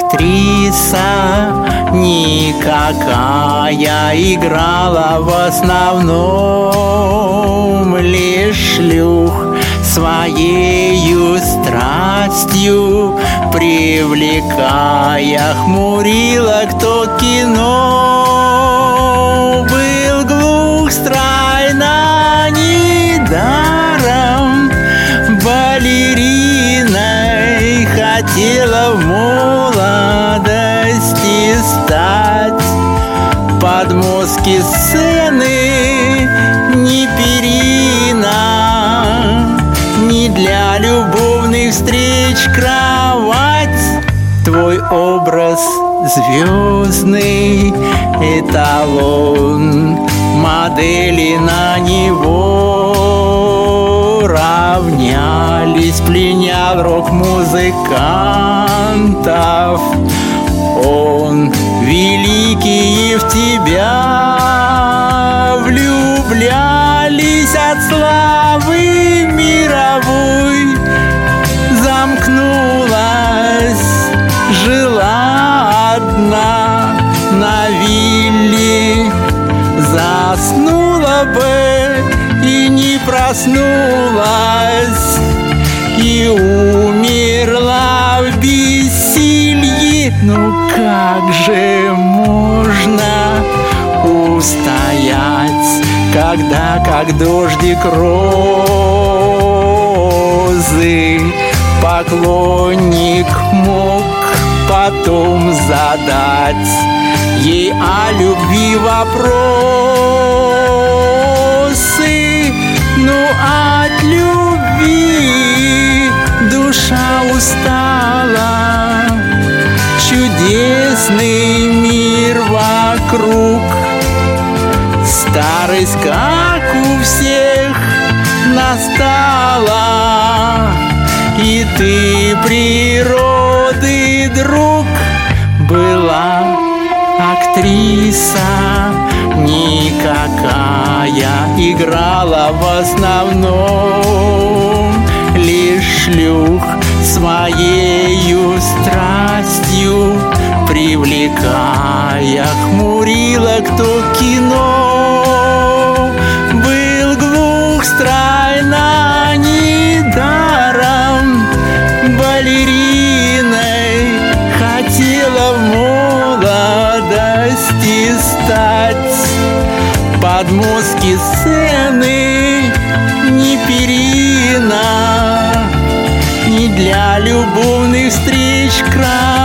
актриса никакая, играла в основном лишь шлюх, своею страстью привлекая, хмурила кто кино. Был глух стройна недаром, балериной хотела в молодости стать. Подмостки сцены не перина, не для любовных встреч кровать. Твой образ звездный эталон, модели на него равнялись, пленял рок-музыкантов. Он великий, в тебя влюблялись от славы мировой. Замкнулась, жила одна на вилле, заснула бы и не проснулась, и умерла в бессилье. Ну как же можно устоять, когда как дождик розы поклонник мог потом задать ей о любви вопросы. Ну от любви душа устала, чудесный мир вокруг, старость, как у всех, настала. И ты природы друг, была актриса никакая, играла в основном лишь шлюх, своею страстью привлекая, хмурила кто кино. Был глух стройна недаром, балериной хотела в молодости стать. Подмостки сцены не перина, не для любовных встреч край.